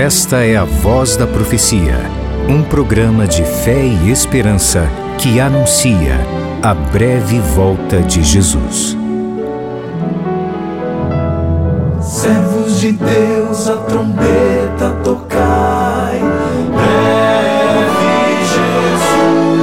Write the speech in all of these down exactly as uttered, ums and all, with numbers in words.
Esta é a Voz da Profecia, um programa de fé e esperança que anuncia a breve volta de Jesus. Servos de Deus, a trombeta tocai, breve Jesus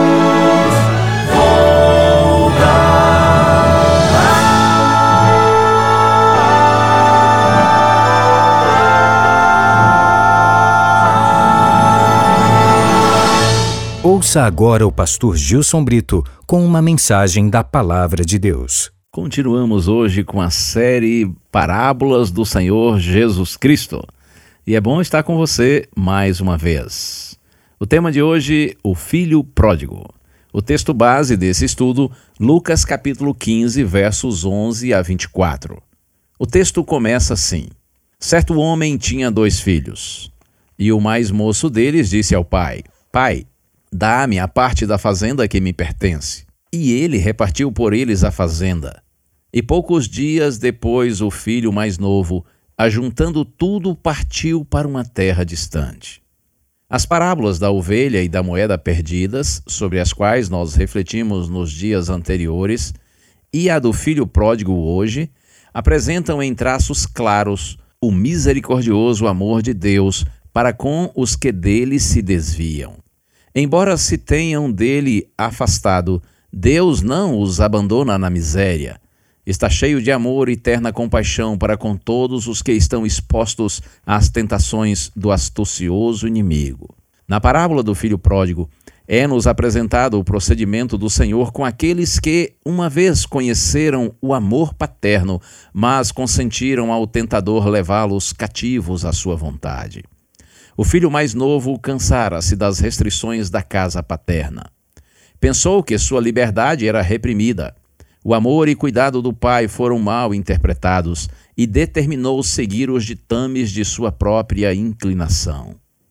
Ouça agora o pastor Gilson Brito com uma mensagem da Palavra de Deus. Continuamos hoje com a série Parábolas do Senhor Jesus Cristo. E é bom estar com você mais uma vez. O tema de hoje, o Filho Pródigo. O texto base desse estudo, Lucas capítulo quinze, versos onze a vinte e quatro. O texto começa assim: Certo homem tinha dois filhos, e o mais moço deles disse ao pai: Pai, dá-me a parte da fazenda que me pertence. E ele repartiu por eles a fazenda. E poucos dias depois o filho mais novo, ajuntando tudo, partiu para uma terra distante. As parábolas da ovelha e da moeda perdidas, sobre as quais nós refletimos nos dias anteriores, e a do filho pródigo hoje, apresentam em traços claros o misericordioso amor de Deus para com os que dele se desviam. Embora se tenham dele afastado, Deus não os abandona na miséria. Está cheio de amor e terna compaixão para com todos os que estão expostos às tentações do astucioso inimigo. Na parábola do filho pródigo, é-nos apresentado o procedimento do Senhor com aqueles que, uma vez conheceram o amor paterno, mas consentiram ao tentador levá-los cativos à sua vontade. O filho mais novo cansara-se das restrições da casa paterna. Pensou que sua liberdade era reprimida. O amor e cuidado do pai foram mal interpretados e determinou seguir os ditames de sua própria inclinação.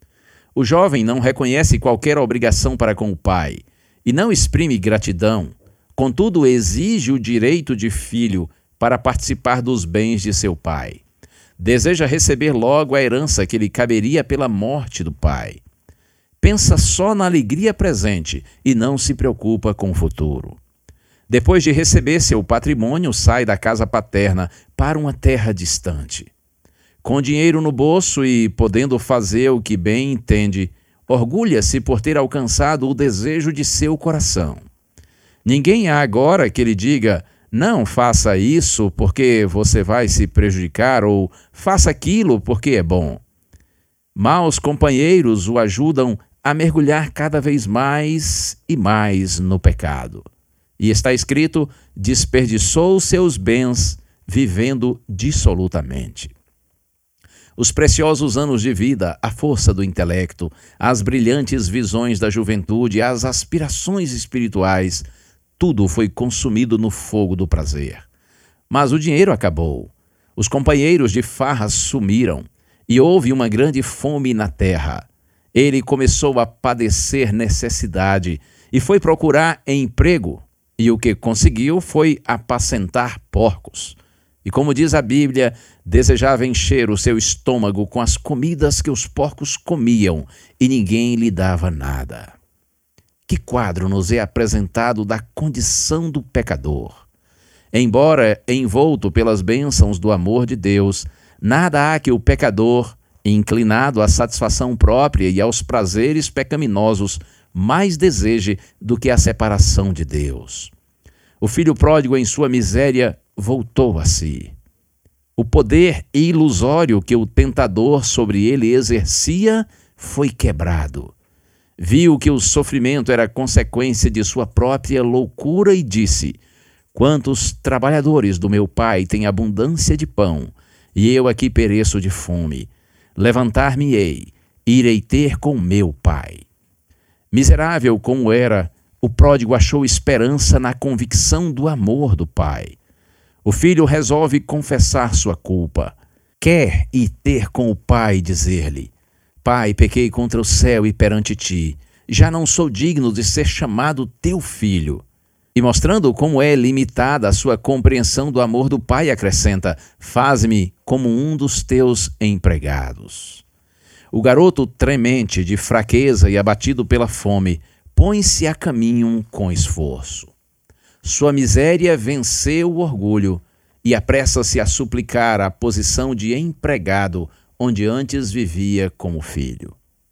O jovem não reconhece qualquer obrigação para com o pai e não exprime gratidão, contudo exige o direito de filho para participar dos bens de seu pai. Deseja receber logo a herança que lhe caberia pela morte do pai. Pensa só na alegria presente e não se preocupa com o futuro. Depois de receber seu patrimônio, sai da casa paterna para uma terra distante. Com dinheiro no bolso e podendo fazer o que bem entende, orgulha-se por ter alcançado o desejo de seu coração. Ninguém há agora que lhe diga: não faça isso porque você vai se prejudicar, ou faça aquilo porque é bom. Maus companheiros o ajudam a mergulhar cada vez mais e mais no pecado. E está escrito: desperdiçou seus bens vivendo dissolutamente. Os preciosos anos de vida, a força do intelecto, as brilhantes visões da juventude, as aspirações espirituais, tudo foi consumido no fogo do prazer. Mas o dinheiro acabou. Os companheiros de farras sumiram e houve uma grande fome na terra. Ele começou a padecer necessidade e foi procurar emprego. E o que conseguiu foi apacentar porcos. E como diz a Bíblia, desejava encher o seu estômago com as comidas que os porcos comiam e ninguém lhe dava nada. Que quadro nos é apresentado da condição do pecador! Embora envolto pelas bênçãos do amor de Deus, nada há que o pecador, inclinado à satisfação própria e aos prazeres pecaminosos, mais deseje do que a separação de Deus. O filho pródigo, em sua miséria, voltou a si. O poder ilusório que o tentador sobre ele exercia foi quebrado. Viu que o sofrimento era consequência de sua própria loucura e disse: quantos trabalhadores do meu pai têm abundância de pão, e eu aqui pereço de fome. Levantar-me-ei, irei ter com meu pai. Miserável como era, o pródigo achou esperança na convicção do amor do pai. O filho resolve confessar sua culpa. Quer ir ter com o pai e dizer-lhe: Pai, pequei contra o céu e perante ti. Já não sou digno de ser chamado teu filho. E mostrando como é limitada a sua compreensão do amor do pai, acrescenta: Faz-me como um dos teus empregados. O garoto, tremente de fraqueza e abatido pela fome, põe-se a caminho com esforço. Sua miséria venceu o orgulho e apressa-se a suplicar a posição de empregado onde antes vivia como filho.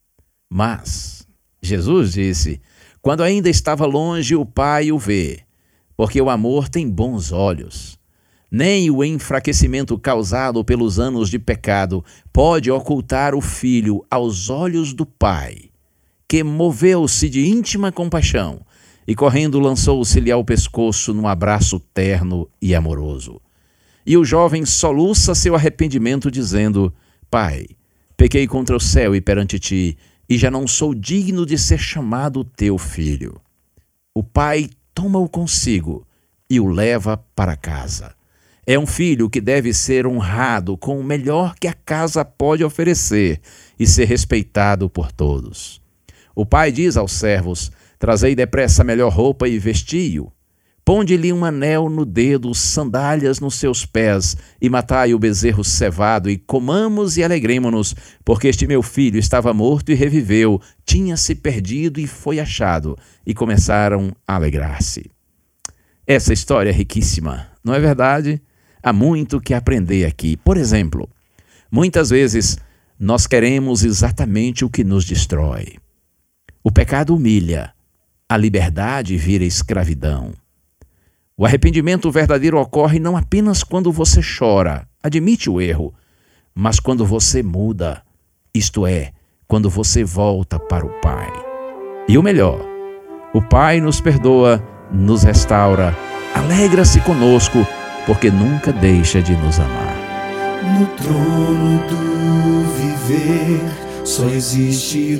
Mas Jesus disse: quando ainda estava longe, o Pai o vê, porque o amor tem bons olhos. Nem o enfraquecimento causado pelos anos de pecado pode ocultar o Filho aos olhos do Pai, que moveu-se de íntima compaixão e, correndo, lançou-se-lhe ao pescoço num abraço terno e amoroso. E o jovem soluça seu arrependimento, dizendo: Pai, pequei contra o céu e perante ti, e já não sou digno de ser chamado teu filho. O pai toma-o consigo e o leva para casa. É um filho que deve ser honrado com o melhor que a casa pode oferecer e ser respeitado por todos. O pai diz aos servos: trazei depressa a melhor roupa e vesti-o. Ponde-lhe um anel no dedo, sandálias nos seus pés, e matai o bezerro cevado, e comamos e alegremo-nos, porque este meu filho estava morto e reviveu, tinha-se perdido e foi achado. E começaram a alegrar-se. Essa história é riquíssima, não é verdade? Há muito que aprender aqui. Por exemplo, muitas vezes nós queremos exatamente o que nos destrói. O pecado humilha, a liberdade vira escravidão. O arrependimento verdadeiro ocorre não apenas quando você chora, admite o erro, mas quando você muda, isto é, quando você volta para o Pai. E o melhor, o Pai nos perdoa, nos restaura, alegra-se conosco, porque nunca deixa de nos amar. No trono do viver só existe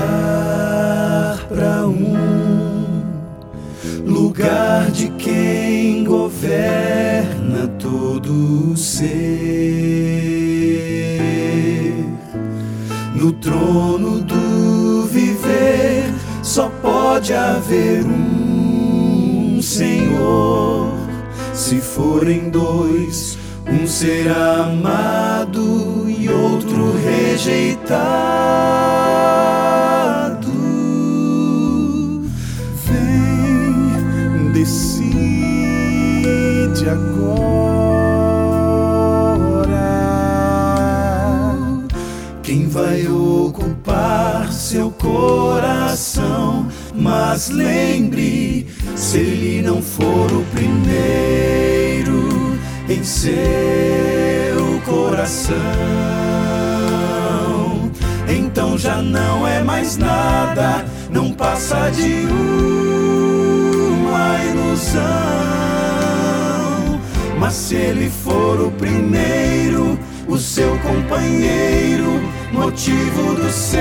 lugar para um. Lugar de quem governa todo o ser. No trono do viver só pode haver um Senhor. Se forem dois, um será amado e outro rejeitado. Decide agora quem vai ocupar seu coração. Mas lembre, se ele não for o primeiro em seu coração, então já não é mais nada, não passa de uma ilusão. Mas se ele for o primeiro, o seu companheiro, motivo do seu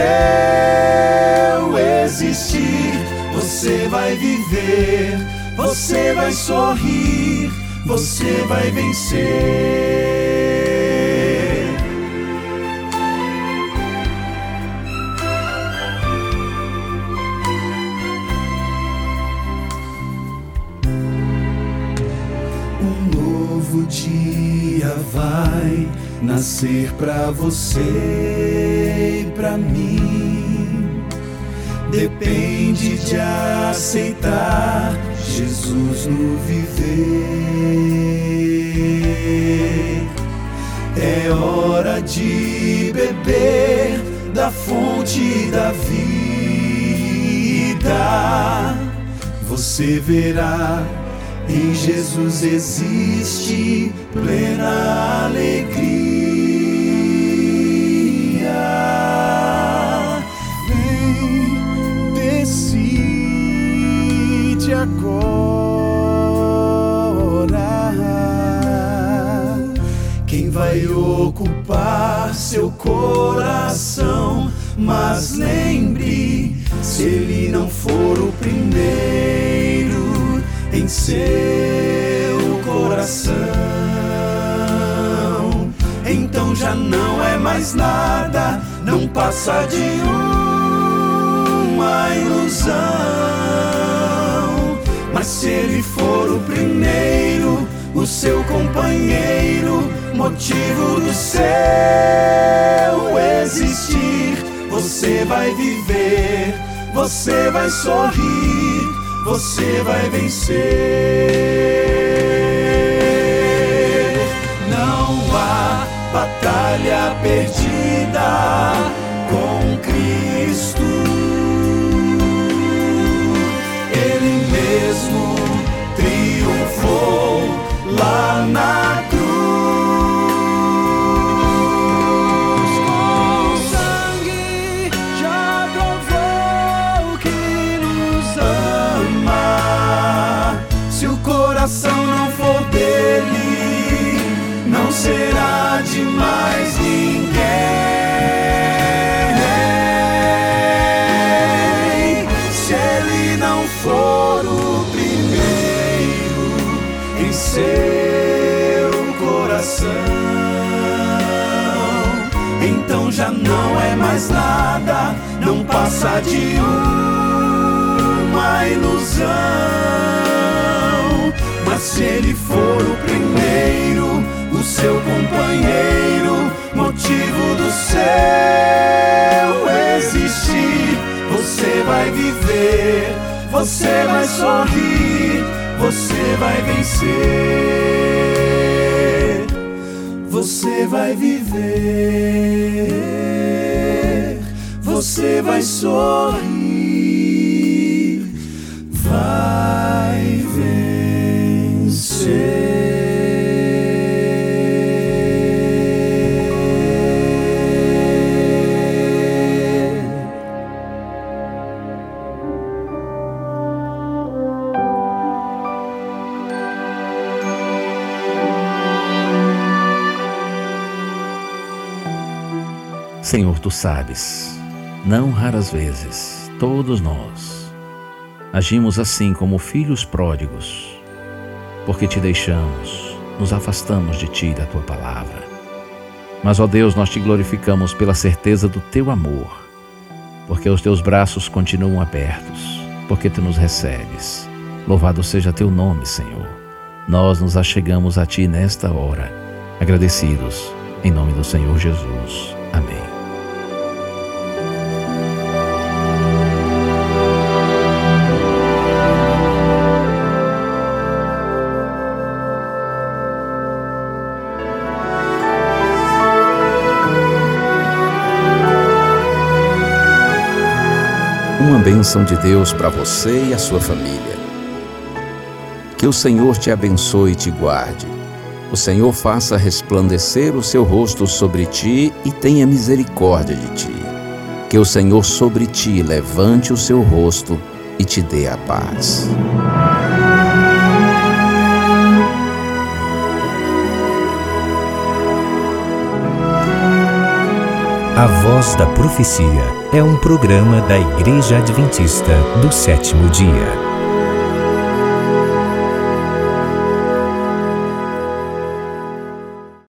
existir, você vai viver, você vai sorrir, você vai vencer. novo dia vai nascer pra você e pra mim. Depende de aceitar Jesus no viver. É hora de beber da fonte da vida. Você verá, em Jesus existe plena alegria. Vem, decide agora quem vai ocupar seu coração. Mas lembre, se ele não for o primeiro em seu coração, então já não é mais nada, não passa de uma ilusão. Mas se ele for o primeiro, o seu companheiro, motivo do seu existir, você vai viver, você vai sorrir, você vai vencer. Não há batalha perdida com Cristo. Ele mesmo triunfou lá na cruz. Com sangue já provou que nos ama. Se o coração não for dele, não será de mais ninguém. Se ele não for o primeiro em seu coração, então já não é mais nada, não passa de uma ilusão. Mas se ele for o primeiro, o seu companheiro, motivo do seu existir, você vai viver, você vai sorrir, você vai vencer. Você vai viver, você vai sorrir, vai vencer. Senhor, Tu sabes, não raras vezes, todos nós agimos assim como filhos pródigos, porque Te deixamos, nos afastamos de Ti e da Tua palavra. Mas, ó Deus, nós Te glorificamos pela certeza do Teu amor, porque os Teus braços continuam abertos, porque Tu nos recebes. Louvado seja Teu nome, Senhor. Nós nos achegamos a Ti nesta hora, agradecidos, em nome do Senhor Jesus. Amém. Uma bênção de Deus para você e a sua família. Que o Senhor te abençoe e te guarde. O Senhor faça resplandecer o seu rosto sobre ti e tenha misericórdia de ti. Que o Senhor sobre ti levante o seu rosto e te dê a paz. A Voz da Profecia é um programa da Igreja Adventista do Sétimo Dia.